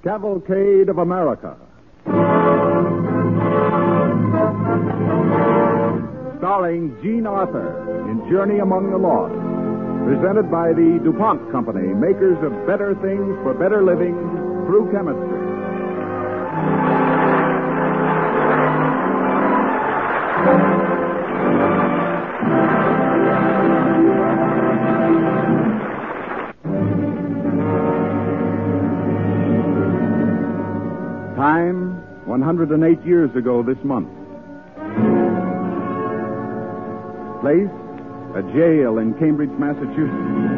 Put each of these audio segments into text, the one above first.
Cavalcade of America. Starring Gene Arthur in Journey Among the Lost. Presented by the DuPont Company, makers of better things for better living through chemistry. Time, 108 years ago this month. Place, a jail in Cambridge, Massachusetts.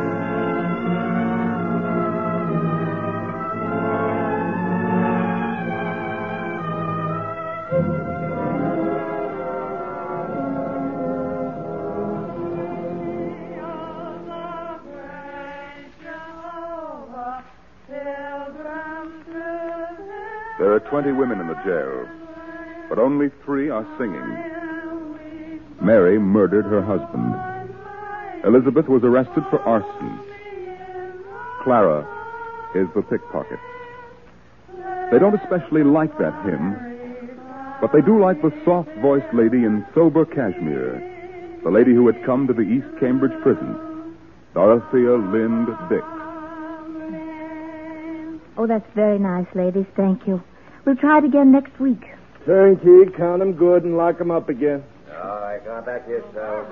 There are 20 women in the jail, but only 3 are singing. Mary murdered her husband. Elizabeth was arrested for arson. Clara is the pickpocket. They don't especially like that hymn, but they do like the soft-voiced lady in sober cashmere, the lady who had come to the East Cambridge prison, Dorothea Lind Dix. Oh, that's very nice, ladies. Thank you. We'll try it again next week. Turnkey, count them good and lock them up again. All right, go back to yourself.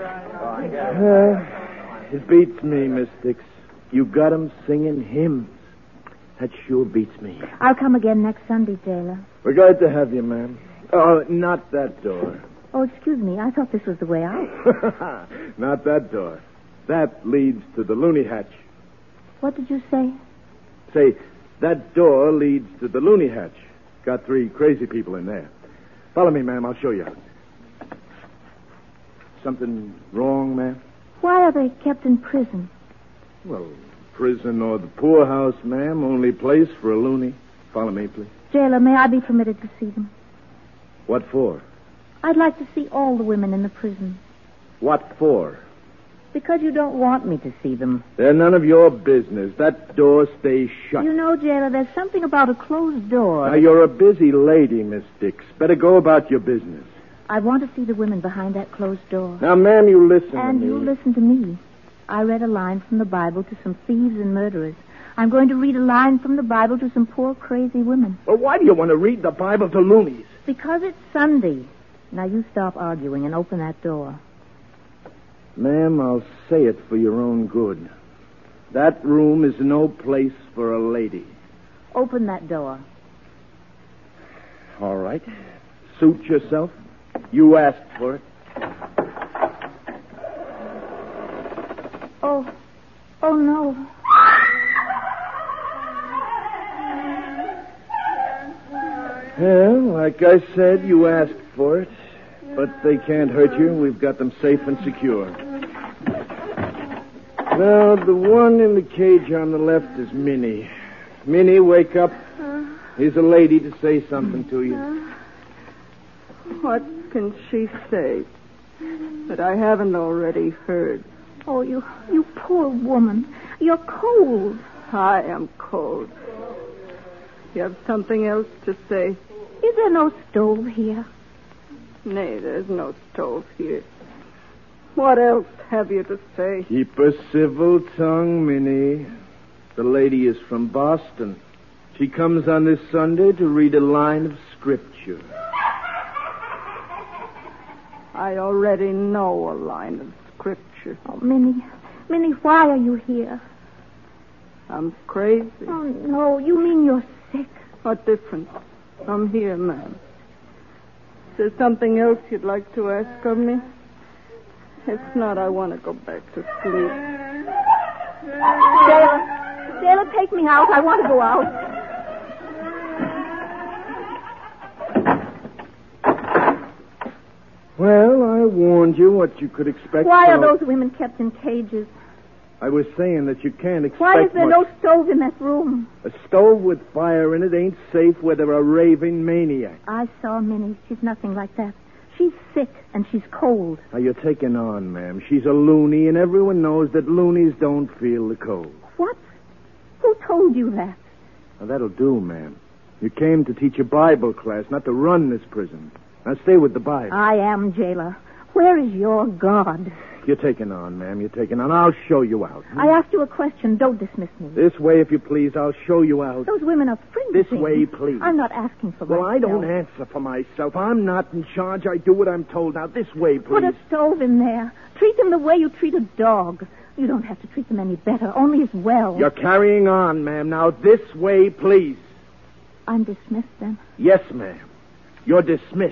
It beats me, Miss Dix. You got 'em singing hymns. That sure beats me. I'll come again next Sunday, jailer. We're glad to have you, ma'am. Oh, not that door. Oh, excuse me. I thought this was the way out. Not that door. That leads to the loony hatch. What did you say? Say, that door leads to the loony hatch. Got 3 crazy people in there. Follow me, ma'am. I'll show you. Something wrong, ma'am? Why are they kept in prison? Well, prison or the poorhouse, ma'am. Only place for a loony. Follow me, please. Jailer, may I be permitted to see them? What for? I'd like to see all the women in the prison. What for? Because you don't want me to see them. They're none of your business. That door stays shut. You know, jailer, there's something about a closed door. Now, you're a busy lady, Miss Dix. Better go about your business. I want to see the women behind that closed door. Now, ma'am, you listen And to me. you listen to me. I read a line from the Bible to some thieves and murderers. I'm going to read a line from the Bible to some poor, crazy women. Well, why do you want to read the Bible to loonies? Because it's Sunday. Now, you stop arguing and open that door. Ma'am, I'll say it for your own good. That room is no place for a lady. Open that door. All right. Suit yourself. You asked for it. Oh no. Well, like I said, you asked for it. But they can't hurt you. We've got them safe and secure. Now, the one in the cage on the left is Minnie. Minnie, wake up. Here's a lady to say something to you. What can she say that I haven't already heard? Oh, you poor woman. You're cold. I am cold. You have something else to say? Is there no stove here? Nay, there's no stove here. What else have you to say? Keep a civil tongue, Minnie. The lady is from Boston. She comes on this Sunday to read a line of scripture. I already know a line of scripture. Oh, Minnie, why are you here? I'm crazy. Oh, no, you mean you're sick. What difference? I'm here, ma'am. Is there something else you'd like to ask of me? If not, I want to go back to sleep. Sailor, take me out. I want to go out. Well, I warned you what you could expect. Why are those women kept in cages? I was saying that you can't expect Why is there much. no stove in that room? A stove with fire in it ain't safe where there are raving maniacs. I saw Minnie. She's nothing like that. She's sick and she's cold. Now, you're taking on, ma'am. She's a loony, and everyone knows that loonies don't feel the cold. What? Who told you that? Now, that'll do, ma'am. You came to teach a Bible class, not to run this prison. Now, stay with the Bible. I am jailer. Where is your God? You're taking on, ma'am. You're taking on. I'll show you out. I asked you a question. Don't dismiss me. This way, if you please. I'll show you out. Those women are freezing. This way, please. I'm not asking for Well, myself. I don't answer for myself. I'm not in charge. I do what I'm told. Now, this way, please. Put a stove in there. Treat them the way you treat a dog. You don't have to treat them any better, only as well. You're carrying on, ma'am. Now, this way, please. I'm dismissed, then? Yes, ma'am. You're dismissed.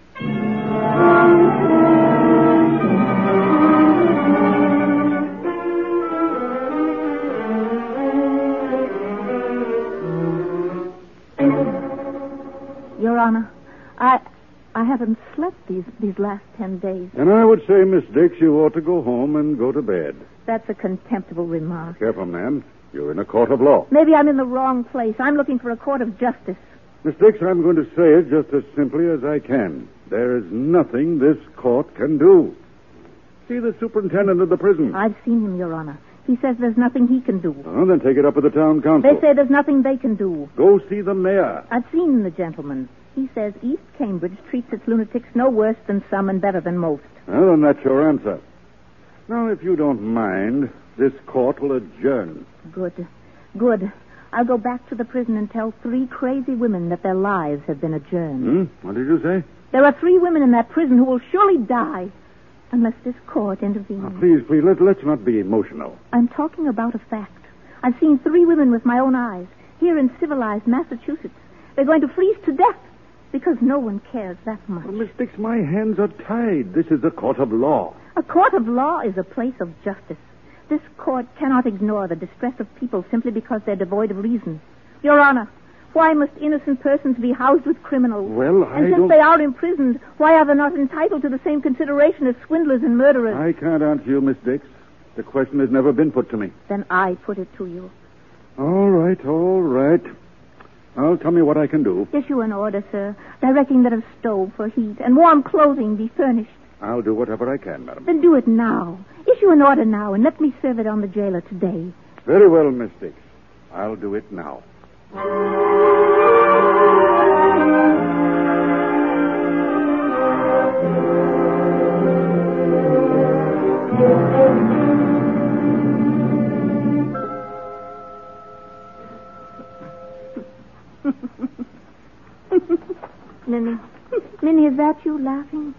Your Honor, I haven't slept these last 10 days. And I would say, Miss Dix, you ought to go home and go to bed. That's a contemptible remark. Careful, ma'am. You're in a court of law. Maybe I'm in the wrong place. I'm looking for a court of justice. Miss Dix, I'm going to say it just as simply as I can. There is nothing this court can do. See the superintendent of the prison. I've seen him, Your Honor. He says there's nothing he can do. Oh, then take it up with the town council. They say there's nothing they can do. Go see the mayor. I've seen the gentleman. He says East Cambridge treats its lunatics no worse than some and better than most. Well, then that's your answer. Now, if you don't mind, this court will adjourn. Good. I'll go back to the prison and tell 3 crazy women that their lives have been adjourned. What did you say? There are 3 women in that prison who will surely die unless this court intervenes. Now, please, let's not be emotional. I'm talking about a fact. I've seen 3 women with my own eyes here in civilized Massachusetts. They're going to freeze to death because no one cares that much. Well, Miss Dix, my hands are tied. This is a court of law. A court of law is a place of justice. This court cannot ignore the distress of people simply because they're devoid of reason. Your Honor, why must innocent persons be housed with criminals? Well, and since they are imprisoned, why are they not entitled to the same consideration as swindlers and murderers? I can't answer you, Miss Dix. The question has never been put to me. Then I put it to you. All right. Well, tell me what I can do. Issue an order, sir, directing that a stove for heat and warm clothing be furnished. I'll do whatever I can, madam. Then do it now. Issue an order now and let me serve it on the jailer today. Very well, Miss Dix. I'll do it now. Minnie, is that you laughing?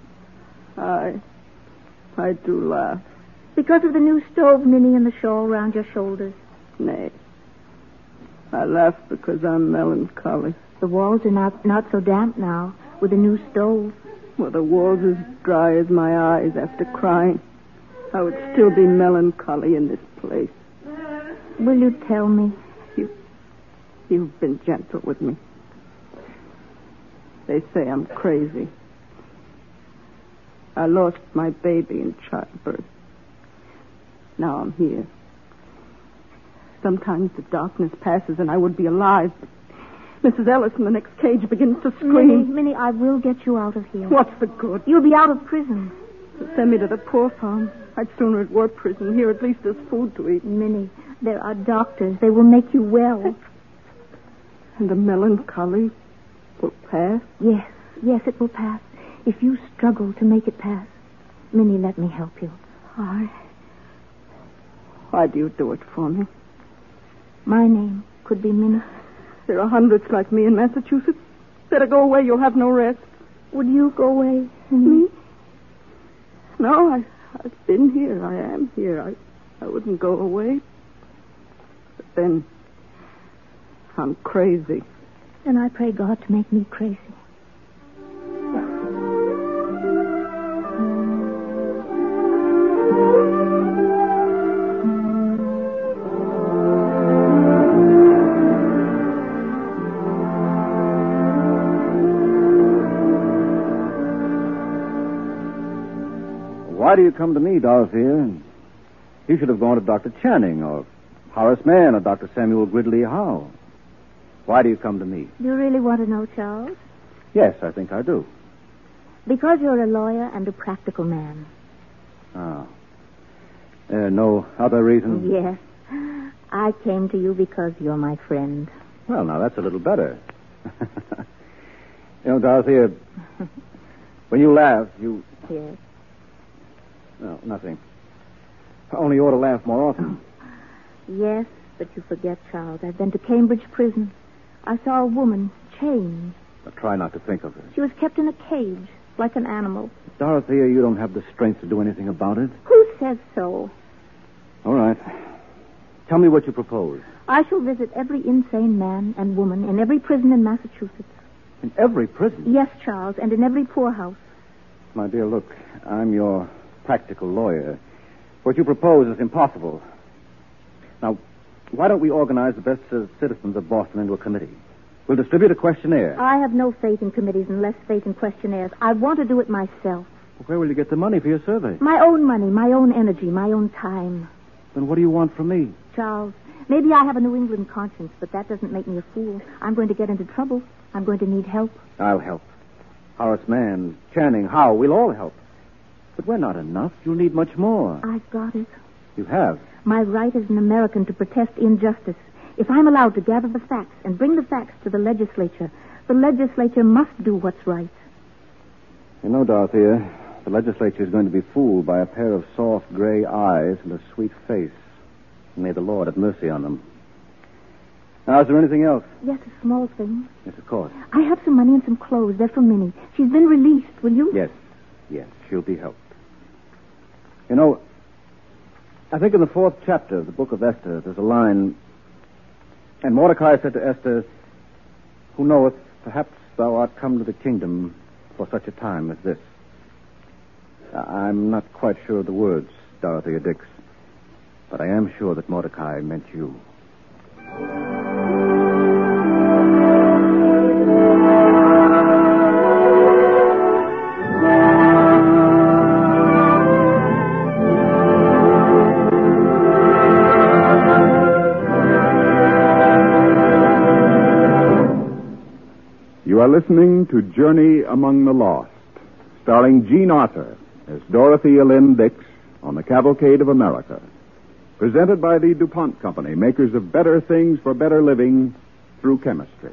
I do laugh. Because of the new stove, Minnie, and the shawl round your shoulders? Nay. I laugh because I'm melancholy. The walls are not so damp now with the new stove. Were the walls as dry as my eyes after crying, I would still be melancholy in this place. Will you tell me? You've been gentle with me. They say I'm crazy. I lost my baby in childbirth. Now I'm here. Sometimes the darkness passes and I would be alive. But Mrs. Ellis in the next cage begins to scream. Minnie, I will get you out of here. What's the good? You'll be out of prison. Send me to the poor farm. I'd sooner it were prison. Here at least there's food to eat. Minnie, there are doctors. They will make you well. And the melancholy will pass? Yes, it will pass. If you struggle to make it pass. Minnie, let me help you. Why do you do it for me? My name could be Minnie. There are hundreds like me in Massachusetts. Better go away. You'll have no rest. Would you go away, Minnie? Me? No, I've been here. I am here. I wouldn't go away. But then I'm crazy. Then I pray God to make me crazy. Why do you come to me, Dorothea? You should have gone to Dr. Channing or Horace Mann or Dr. Samuel Gridley Howe. Why do you come to me? Do you really want to know, Charles? Yes, I think I do. Because you're a lawyer and a practical man. Oh. No other reason? Yes. I came to you because you're my friend. Well, now, that's a little better. You know, Dorothea, when you laugh, you... Yes. No, nothing. Only you ought to laugh more often. Yes, but you forget, Charles. I've been to Cambridge prison. I saw a woman chained. But try not to think of her. She was kept in a cage, like an animal. Dorothea, you don't have the strength to do anything about it. Who says so? All right. Tell me what you propose. I shall visit every insane man and woman in every prison in Massachusetts. In every prison? Yes, Charles, and in every poorhouse. My dear, look, I'm your practical lawyer. What you propose is impossible. Now, why don't we organize the best citizens of Boston into a committee? We'll distribute a questionnaire. I have no faith in committees and less faith in questionnaires. I want to do it myself. Where will you get the money for your survey? My own money, my own energy, my own time. Then what do you want from me? Charles, maybe I have a New England conscience, but that doesn't make me a fool. I'm going to get into trouble. I'm going to need help. I'll help. Horace Mann, Channing, Howe, we'll all help. But we're not enough. You'll need much more. I've got it. You have? My right as an American to protest injustice. If I'm allowed to gather the facts and bring the facts to the legislature must do what's right. You know, Dorothea, the legislature is going to be fooled by a pair of soft gray eyes and a sweet face. May the Lord have mercy on them. Now, is there anything else? Yes, a small thing. Yes, of course. I have some money and some clothes. They're from Minnie. She's been released. Will you? Yes, she'll be helped. You know, I think in the 4th chapter of the book of Esther, there's a line, and Mordecai said to Esther, "Who knoweth, perhaps thou art come to the kingdom for such a time as this." I'm not quite sure of the words, Dorothea Dix, but I am sure that Mordecai meant you. You are listening to Journey Among the Lost, starring Jean Arthur as Dorothea Lynn Dix on the Cavalcade of America. Presented by the DuPont Company, makers of better things for better living through chemistry.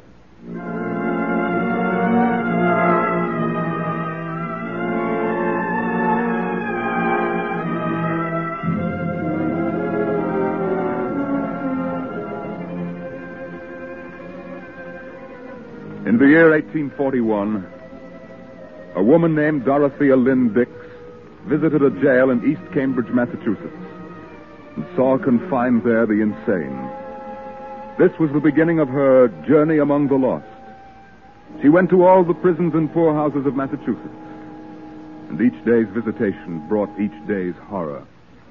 In the year 1841, a woman named Dorothea Lynn Dix visited a jail in East Cambridge, Massachusetts, and saw confined there the insane. This was the beginning of her journey among the lost. She went to all the prisons and poorhouses of Massachusetts, and each day's visitation brought each day's horror.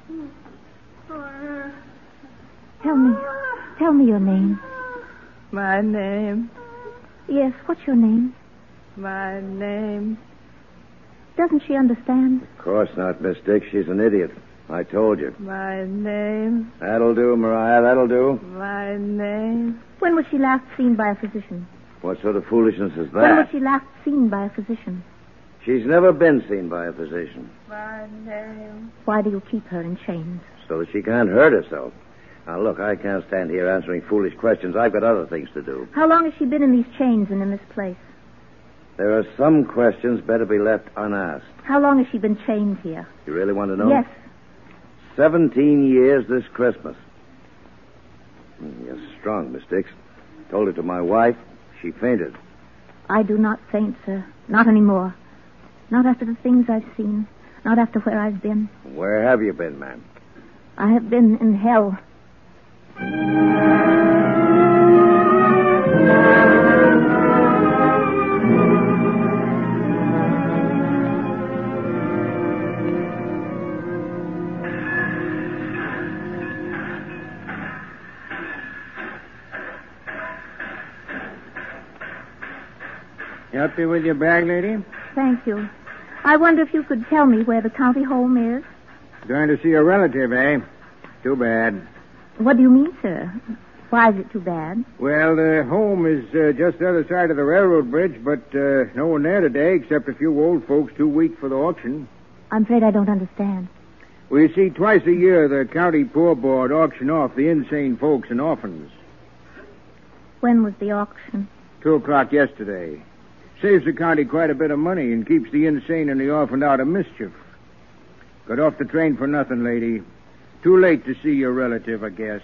Tell me your name. My name. Yes, what's your name? My name. Doesn't she understand? Of course not, Miss Dix. She's an idiot. I told you. My name. That'll do, Mariah. That'll do. My name. When was she last seen by a physician? What sort of foolishness is that? When was she last seen by a physician? She's never been seen by a physician. My name. Why do you keep her in chains? So that she can't hurt herself. Now, look, I can't stand here answering foolish questions. I've got other things to do. How long has she been in these chains and in this place? There are some questions better be left unasked. How long has she been chained here? You really want to know? Yes. 17 years this Christmas. You're strong, Miss Dix. Told it to my wife. She fainted. I do not faint, sir. Not anymore. Not after the things I've seen. Not after where I've been. Where have you been, ma'am? I have been in hell. Help you with your bag, lady? Thank you. I wonder if you could tell me where the county home is. Going to see a relative, eh? Too bad. What do you mean, sir? Why is it too bad? Well, the home is just the other side of the railroad bridge, but no one there today except a few old folks too weak for the auction. I'm afraid I don't understand. Well, you see, twice a year the county poor board auction off the insane folks and orphans. When was the auction? 2:00 yesterday. Saves the county quite a bit of money and keeps the insane and the orphaned out of mischief. Got off the train for nothing, lady. Too late to see your relative, I guess.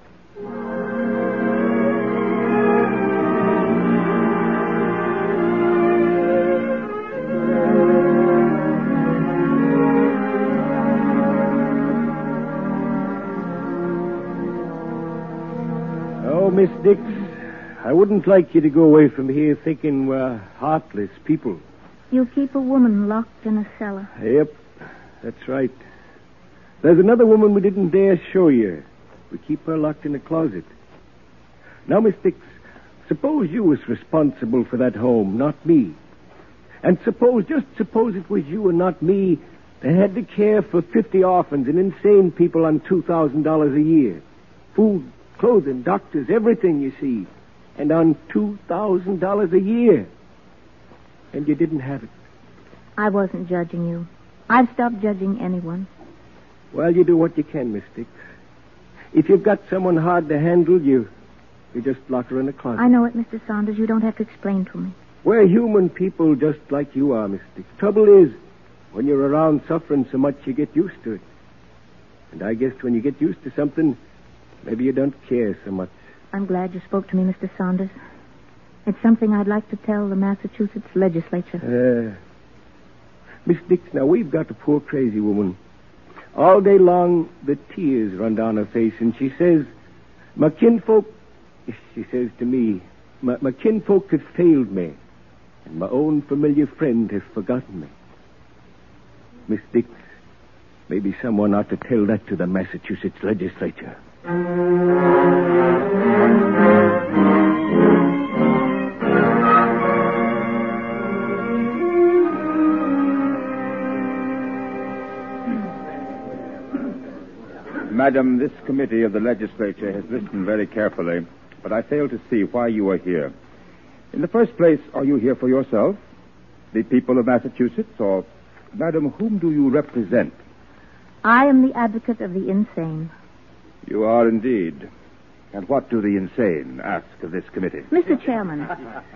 Oh, Miss Dix, I wouldn't like you to go away from here thinking we're heartless people. You keep a woman locked in a cellar. Yep, that's right. There's another woman we didn't dare show you. We keep her locked in a closet. Now, Miss Dix, suppose you was responsible for that home, not me. And just suppose it was you and not me that had to care for 50 orphans and insane people on $2,000 a year. Food, clothing, doctors, everything, you see. And on $2,000 a year. And you didn't have it. I wasn't judging you. I've stopped judging anyone. Well, you do what you can, Miss Dix. If you've got someone hard to handle, you just lock her in a closet. I know it, Mr. Saunders. You don't have to explain to me. We're human people just like you are, Miss Dix. Trouble is, when you're around suffering so much, you get used to it. And I guess when you get used to something, maybe you don't care so much. I'm glad you spoke to me, Mr. Saunders. It's something I'd like to tell the Massachusetts legislature. Miss Dix, now we've got a poor crazy woman. All day long, the tears run down her face, and she says, my kinfolk, she says to me, my kinfolk have failed me, and my own familiar friend has forgotten me. Miss Dix, maybe someone ought to tell that to the Massachusetts legislature. Madam, this committee of the legislature has listened very carefully, but I fail to see why you are here. In the first place, are you here for yourself, the people of Massachusetts, or, Madam, whom do you represent? I am the advocate of the insane. You are indeed. And what do the insane ask of this committee? Mr. Chairman,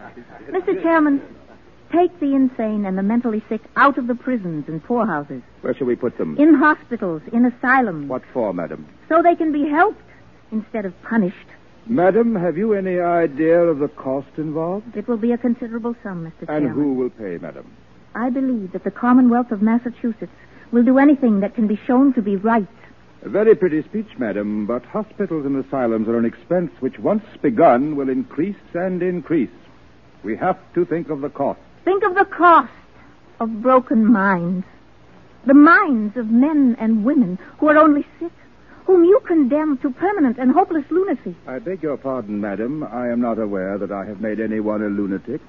take the insane and the mentally sick out of the prisons and poorhouses. Where shall we put them? In hospitals, in asylums. What for, Madam? So they can be helped instead of punished. Madam, have you any idea of the cost involved? It will be a considerable sum, Mr. Chairman. And who will pay, Madam? I believe that the Commonwealth of Massachusetts will do anything that can be shown to be right. A very pretty speech, Madam, but hospitals and asylums are an expense which, once begun, will increase and increase. We have to think of the cost. Think of the cost of broken minds. The minds of men and women who are only sick, whom you condemn to permanent and hopeless lunacy. I beg your pardon, Madam. I am not aware that I have made anyone a lunatic.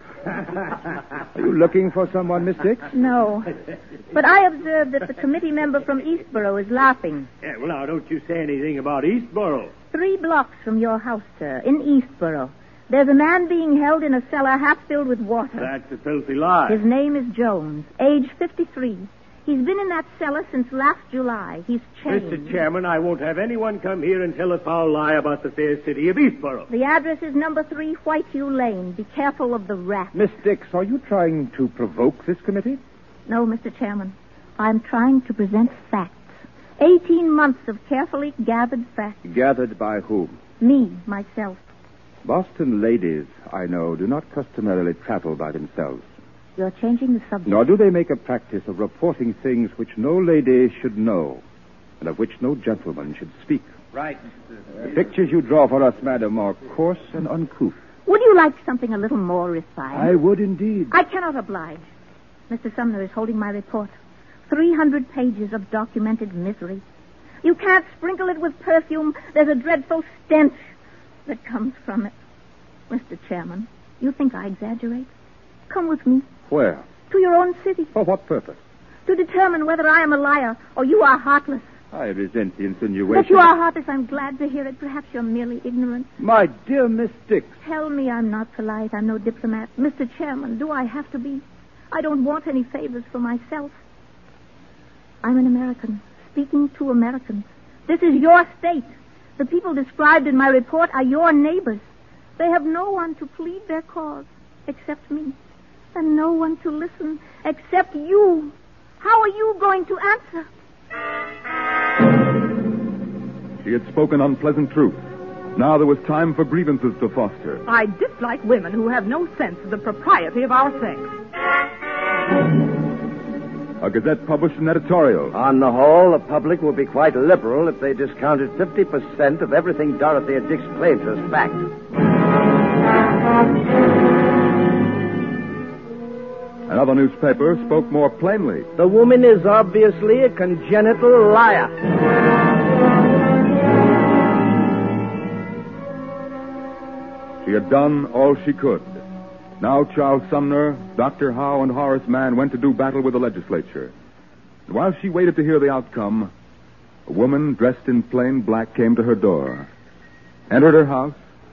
Are you looking for someone, Miss Dix? No. But I observe that the committee member from Eastborough is laughing. Yeah, well, now, don't you say anything about Eastborough. 3 blocks from your house, sir, in Eastborough, there's a man being held in a cellar half filled with water. That's a filthy lie. His name is Jones, age 53. He's been in that cellar since last July. He's chained. Mr. Chairman, I won't have anyone come here and tell a foul lie about the fair city of Eastborough. The address is number 3 Whitehue Lane. Be careful of the rat. Miss Dix, are you trying to provoke this committee? No, Mr. Chairman. I'm trying to present facts. 18 months of carefully gathered facts. Gathered by whom? Me, myself. Boston ladies, I know, do not customarily travel by themselves. You're changing the subject. Nor do they make a practice of reporting things which no lady should know, and of which no gentleman should speak. Right. The pictures you draw for us, Madam, are coarse and uncouth. Would you like something a little more refined? I would indeed. I cannot oblige. Mr. Sumner is holding my report. 300 pages of documented misery. You can't sprinkle it with perfume. There's a dreadful stench that comes from it. Mr. Chairman, you think I exaggerate? Come with me. Where? To your own city. For what purpose? To determine whether I am a liar or you are heartless. I resent the insinuation. That you are heartless, I'm glad to hear it. Perhaps you're merely ignorant. My dear Miss Dix. Tell me I'm not polite. I'm no diplomat. Mr. Chairman, do I have to be? I don't want any favors for myself. I'm an American, speaking to Americans. This is your state. The people described in my report are your neighbors. They have no one to plead their cause except me, and no one to listen except you. How are you going to answer? She had spoken unpleasant truth. Now there was time for grievances to foster. I dislike women who have no sense of the propriety of our sex. A Gazette published an editorial. On the whole, the public will be quite liberal if they discounted 50% of everything Dorothea Dix claims as fact. Another newspaper spoke more plainly. The woman is obviously a congenital liar. She had done all she could. Now Charles Sumner, Dr. Howe, and Horace Mann went to do battle with the legislature. And while she waited to hear the outcome, a woman dressed in plain black came to her door, entered her house,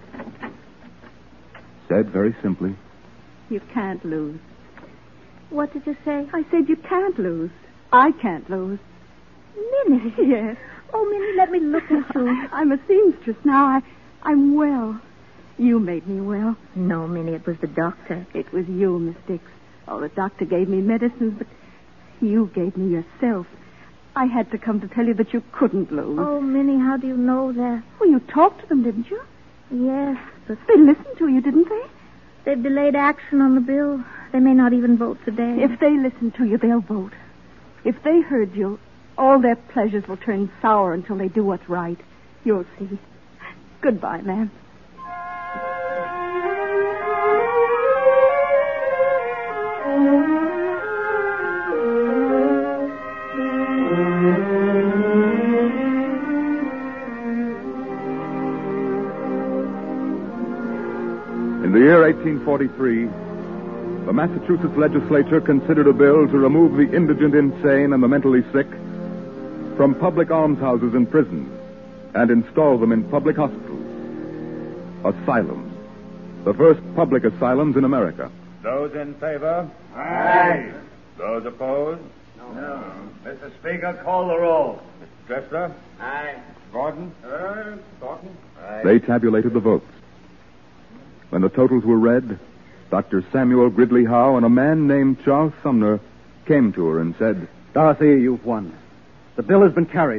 said very simply, You can't lose. What did you say? I said you can't lose. I can't lose. Minnie. Yes. Oh, Minnie, let me look at you. I'm a seamstress now. I'm well. You made me well. No, Minnie, it was the doctor. It was you, Miss Dix. Oh, the doctor gave me medicines, but you gave me yourself. I had to come to tell you that you couldn't lose. Oh, Minnie, how do you know that? Well, you talked to them, didn't you? Yes, but They listened to you, didn't they? they've delayed action on the bill. They may not even vote today. If they listen to you, they'll vote. If they heard you, all their pleasures will turn sour until they do what's right. You'll see. Goodbye, ma'am. In the year 1843, the Massachusetts legislature considered a bill to remove the indigent, insane, and the mentally sick from public almshouses and prisons and install them in public hospitals. Asylums. The first public asylums in America. Those in favor? Aye. Those opposed? No. Mr. Speaker, call the roll. Mr. Dressler? Aye. Gordon? Thornton? Aye. They tabulated the votes. When the totals were read, Dr. Samuel Gridley Howe and a man named Charles Sumner came to her and said, Dorothy, you've won. The bill has been carried.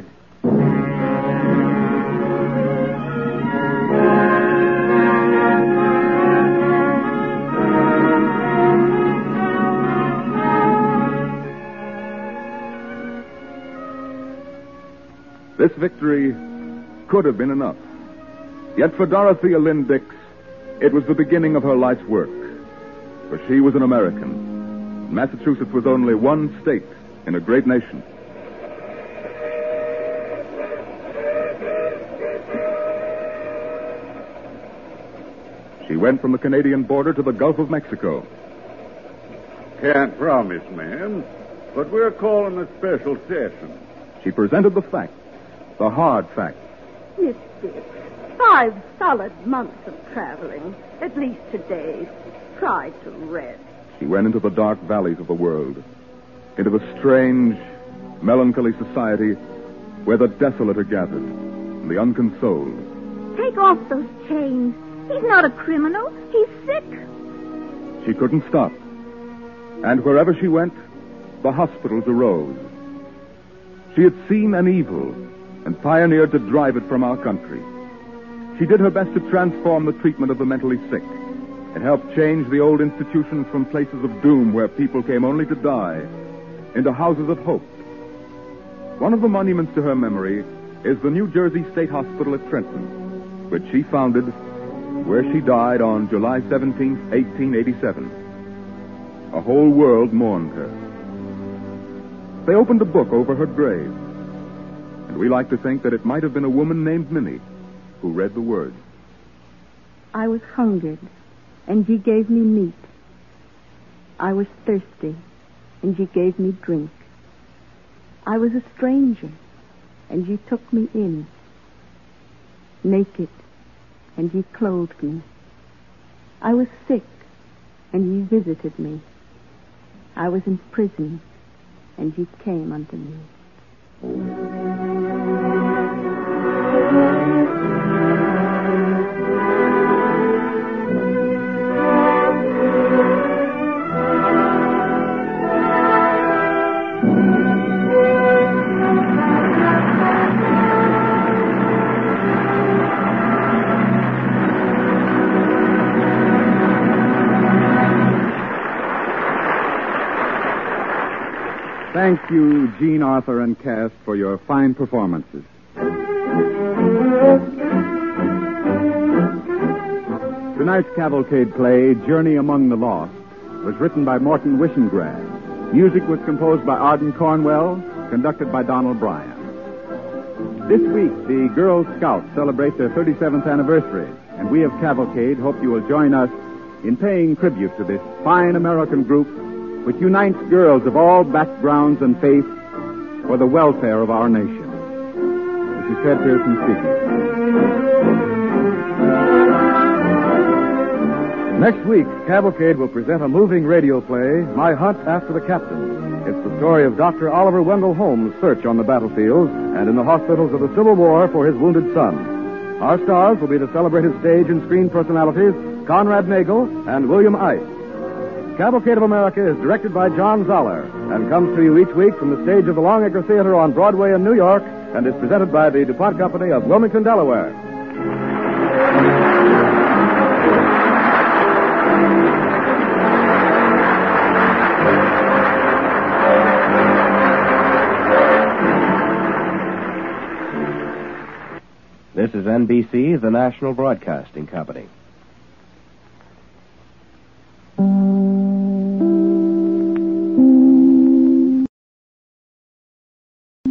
This victory could have been enough. Yet for Dorothea Lynn Dix, it was the beginning of her life's work. For she was an American. Massachusetts was only one state in a great nation. She went from the Canadian border to the Gulf of Mexico. Can't promise, ma'am, but we're calling a special session. She presented the facts, the hard facts. Miss Dix, 5 solid months of traveling. At least today. Try to rest. She went into the dark valleys of the world, into the strange, melancholy society where the desolate are gathered and the unconsoled. Take off those chains. He's not a criminal. He's sick. She couldn't stop. And wherever she went, the hospitals arose. She had seen an evil and pioneered to drive it from our country. She did her best to transform the treatment of the mentally sick and help change the old institutions from places of doom where people came only to die into houses of hope. One of the monuments to her memory is the New Jersey State Hospital at Trenton, which she founded, where she died on July 17, 1887. A whole world mourned her. They opened a book over her grave, and we like to think that it might have been a woman named Minnie who read the words. I was hungered, and ye gave me meat. I was thirsty, and ye gave me drink. I was a stranger, and ye took me in. Naked, and ye clothed me. I was sick, and ye visited me. I was in prison, and ye came unto me. thank you, Jean Arthur and cast, for your fine performances. Tonight's cavalcade play, Journey Among the Lost, was written by Morton Wishengrad. Music was composed by Arden Cornwell, conducted by Donald Bryan. This week, the Girl Scouts celebrate their 37th anniversary, and we of Cavalcade hope you will join us in paying tribute to this fine American group which unites girls of all backgrounds and faiths for the welfare of our nation. This is Ted Pearson speaking. Next week, Cavalcade will present a moving radio play, My Hunt After the Captain. It's the story of Dr. Oliver Wendell Holmes' search on the battlefield and in the hospitals of the Civil War for his wounded son. Our stars will be the celebrated stage and screen personalities Conrad Nagel and William Ice. Cavalcade of America is directed by John Zoller and comes to you each week from the stage of the Longacre Theater on Broadway in New York and is presented by the DuPont Company of Wilmington, Delaware. This is NBC, the National Broadcasting Company.